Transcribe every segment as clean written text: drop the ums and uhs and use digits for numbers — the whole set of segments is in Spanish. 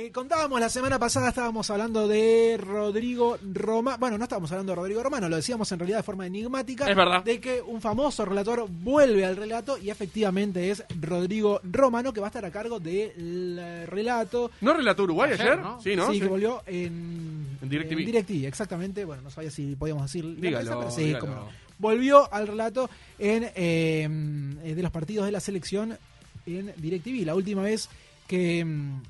Contábamos la semana pasada, estábamos hablando de Rodrigo Romano. Bueno, no estábamos hablando de Rodrigo Romano, lo decíamos en realidad de forma enigmática. Es verdad. De que un famoso relator vuelve al relato y efectivamente es Rodrigo Romano, que va a estar a cargo del relato. ¿No relató Uruguay ayer? ¿no? Sí, ¿no? Sí, que volvió en DirecTV. En DirecTV, exactamente. Bueno, no sabía si podíamos decir la Dígalo, empresa, pero sí, dígalo. cómo no. Volvió al relato de los partidos de la selección en DirecTV. La última vez que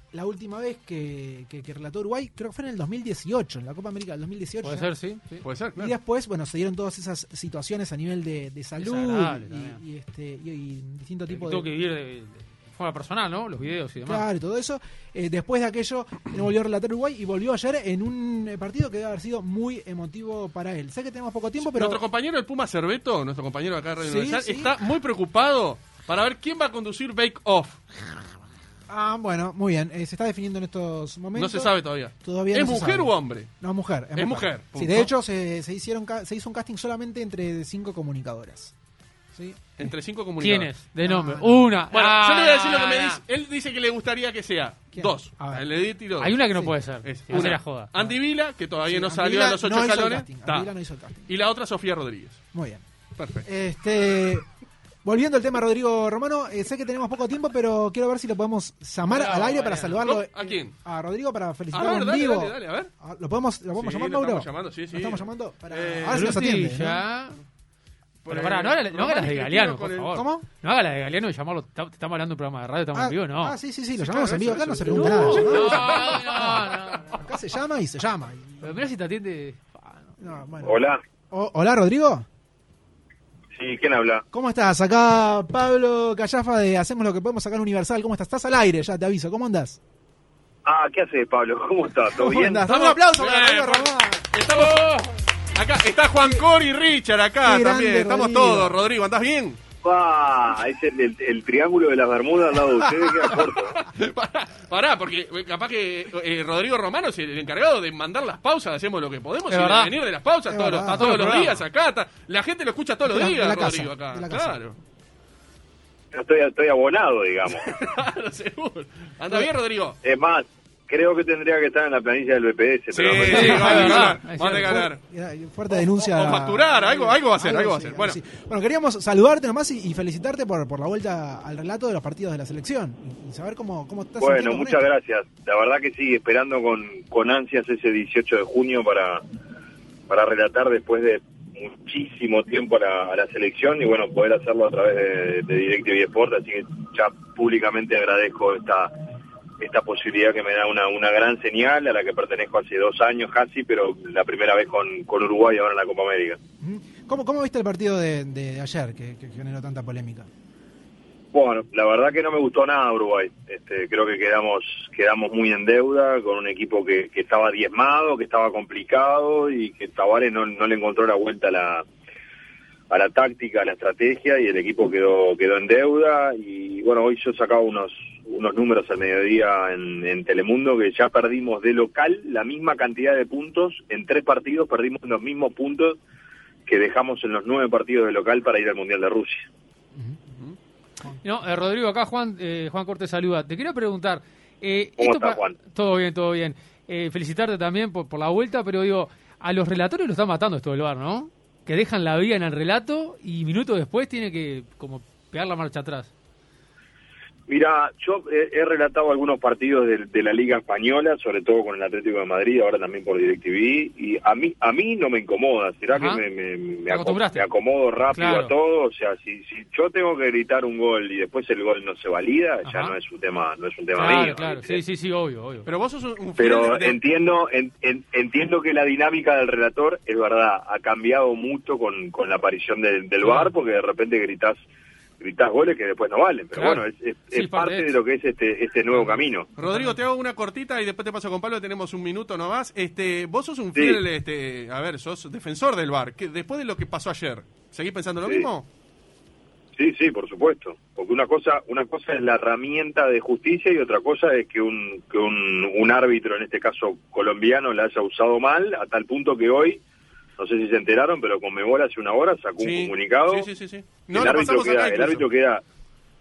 relató Uruguay, creo que fue en el 2018, en la Copa América del 2018. Puede ser, sí. Puede ser, Y claro. después, bueno, se dieron todas esas situaciones a nivel de salud Desagradable y distintos tipos Tuvo que vivir de forma personal, ¿no? Los videos y demás. Claro, y todo eso. Después de aquello, no volvió a relatar Uruguay y volvió ayer en un partido que debe haber sido muy emotivo para él. Sé que tenemos poco tiempo, pero... Nuestro compañero el Puma Cerveto, nuestro compañero acá de Radio Sí, Universal, sí. está muy preocupado para ver quién va a conducir Bake Off. Bueno, muy bien. Se está definiendo en estos No momentos. se sabe todavía. Todavía ¿Es no se mujer sabe. o hombre? No, mujer. Es mujer, Sí, punto. de hecho, se hizo un casting solamente entre 5 comunicadoras. ¿Sí? Entre 5 comunicadores. ¿Quiénes? De nombre. No. Una. Bueno, yo le voy a decir lo que me no. dice. Él dice que le gustaría que sea ¿Quién? 2. A ver. El Edith y dos. Hay una que no Sí. puede ser. Es Una una. la joda. Andy Vila, que todavía Sí, no Andy salió Vila a los 8 no hizo el escalones. casting. Está. Andy Vila no hizo el casting. Y la otra, Sofía Rodríguez. Muy bien. Perfecto. Volviendo al tema Rodrigo Romano, sé que tenemos poco tiempo, pero quiero ver si lo podemos llamar al aire para saludarlo. ¿No? ¿A quién? A Rodrigo para A felicitarlo ver, en dale, vivo. dale, a ver. ¿Lo podemos Sí, llamar, lo Mauro? estamos llamando, sí. Lo estamos llamando para... Eh, Ahora sí nos atiende, ¿no? Ya. Por Pero pará, no haga las de Galeano, con por el- favor. ¿Cómo? No haga las de Galeano y llamarlo. Te estamos hablando de un programa de radio, estamos en vivo, no. sí, lo Sí, llamamos claro, en vivo. eso, Acá no eso. se pregunta No, nada. no. Acá se llama y se llama. Pero mirá si te atiende. No, bueno. Hola. Hola, Rodrigo. Sí, ¿quién habla? ¿Cómo estás? Acá Pablo Callafa de Hacemos lo que podemos acá en Universal. ¿Cómo estás? Estás al aire, ya te aviso. ¿Cómo andás? Ah, ¿qué haces, Pablo? ¿Cómo estás? ¿Todo ¿Cómo bien? andás? Dame un aplauso para Bien, Rodrigo Romano. Estamos acá, está Juan Cor y Richard acá Qué también. grande, Estamos Rodrigo. todos, Rodrigo, ¿andás bien? Es el triángulo de las Bermudas al lado de ustedes, queda corto. Pará, porque capaz que Rodrigo Romano es el encargado de mandar las pausas, hacemos lo que podemos Es y de verdad. venir de las pausas Es todos, verdad. los, Todos todos los los días programas. acá. La gente lo escucha todos los De la días, casa, Rodrigo, acá. de la casa. Claro. Estoy abonado, digamos. Claro, seguro. ¿Anda bien, Rodrigo? Es más, creo que tendría que estar en la planilla del BPS. Sí, pero no sí, sé. va a es ganar. verdad. Va a ganar. Fuerte denuncia. O facturar, algo va a hacer, algo va a sí, hacer. Bueno. sí. Bueno, queríamos saludarte nomás y felicitarte por la vuelta al relato de los partidos de la selección y saber cómo estás Bueno, sintiendo con muchas esto. gracias. La verdad que sí, esperando con ansias ese 18 de junio para relatar después de muchísimo tiempo a la selección y bueno, poder hacerlo a través de DirecTV Sport, así que ya públicamente agradezco esta posibilidad que me da una gran señal a la que pertenezco hace 2 años casi, pero la primera vez con Uruguay ahora en la Copa América. ¿Cómo viste el partido de ayer que generó tanta polémica? Bueno, la verdad que no me gustó nada Uruguay. Creo que quedamos muy en deuda con un equipo que estaba diezmado, que estaba complicado y que Tabárez no le encontró la vuelta a la táctica, a la estrategia y el equipo quedó en deuda. Y bueno, hoy yo sacaba unos números al mediodía en Telemundo que ya perdimos de local la misma cantidad de puntos. En 3 partidos perdimos los mismos puntos que dejamos en los 9 partidos de local para ir al Mundial de Rusia. No, Rodrigo, acá Juan Cortés saluda. Te quería preguntar. ¿Cómo está, Juan? Todo bien, todo bien. Felicitarte también por la vuelta, pero digo, a los relatores lo está matando esto del VAR, ¿no? Que dejan la vida en el relato y minutos después tiene que como pegar la marcha atrás. Mira, yo he relatado algunos partidos de la Liga Española, sobre todo con el Atlético de Madrid, ahora también por DirecTV, y a mí no me incomoda, será Ajá. que Te me acostumbraste. acomodo rápido Claro. a todo, o sea, si yo tengo que gritar un gol y después el gol no se valida, ya Ajá. no es un tema Claro, mío. claro. ¿viste? Sí, obvio. Pero vos sos un fiel Pero de- entiendo que la dinámica del relator, es verdad, ha cambiado mucho con la aparición del Claro. VAR, porque de repente gritás goles que después no valen, pero Claro. bueno, es Sí, parte parte de lo que es este nuevo camino. Rodrigo, te hago una cortita y después te paso con Pablo, tenemos un minuto nomás. Vos sos un Sí. fiel, sos defensor del VAR. Después de lo que pasó ayer, ¿seguís pensando lo Sí. mismo? Sí, por supuesto, porque una cosa es la herramienta de justicia y otra cosa es que un árbitro, en este caso colombiano, la haya usado mal, a tal punto que hoy, no sé si se enteraron, pero Conmebol hace una hora sacó un comunicado. Sí. El árbitro queda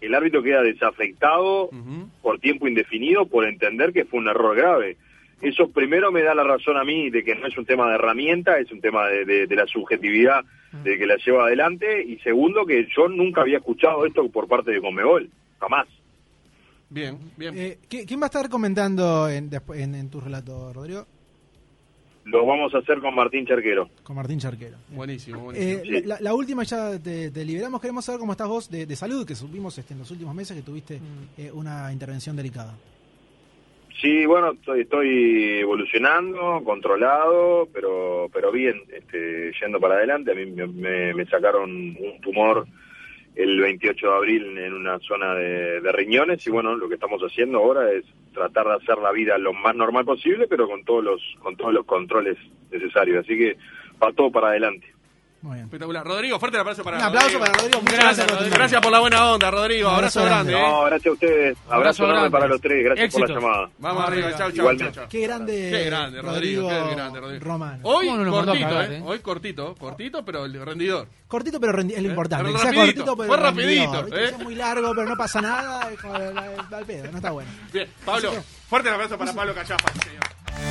el árbitro queda desafectado por tiempo indefinido por entender que fue un error grave. Eso primero me da la razón a mí de que no es un tema de herramienta, es un tema de la subjetividad de que la lleva adelante, y segundo que yo nunca había escuchado esto por parte de Conmebol, jamás. Bien, bien. ¿Quién va a estar comentando en tu relato, Rodrigo? Lo vamos a hacer con Martín Charquero. Con Martín Charquero. Buenísimo. Sí. La última, ya te liberamos. Queremos saber cómo estás vos de salud, que supimos en los últimos meses que tuviste una intervención delicada. Sí, bueno, estoy evolucionando, controlado, pero bien, yendo para adelante. A mí me sacaron un tumor el 28 de abril en una zona de riñones, y bueno, lo que estamos haciendo ahora es tratar de hacer la vida lo más normal posible, pero con todos los controles necesarios. Así que va todo para adelante. Muy bien. Espectacular. Rodrigo, fuerte el aplauso para Un aplauso Rodrigo. para Rodrigo. Muchas Gracias, gracias, Rodrigo. Gracias por la buena onda, Rodrigo. Un Abrazo abrazo grande. No, gracias a ustedes. Abrazo enorme grande. para los tres. Gracias Éxitos. por la llamada. Vamos arriba. Chau, chau, Igualmente. chau. Qué grande, Rodrigo. Qué grande, Rodrigo. Romano. Hoy ¿Cómo no nos mandó a cortito, cagar, Hoy cortito, pero el rendidor. Cortito, pero es lo importante. Pero Que sea rapidito, cortito, pero fue rendidor. rapidito, ¿Viste? Que sea muy largo, pero no pasa nada. Al pedo, no está bueno. Bien, Pablo, fuerte el abrazo para Pablo Cachafa, señor.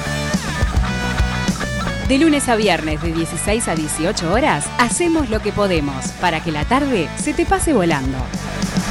De lunes a viernes de 16 a 18 horas, hacemos lo que podemos para que la tarde se te pase volando.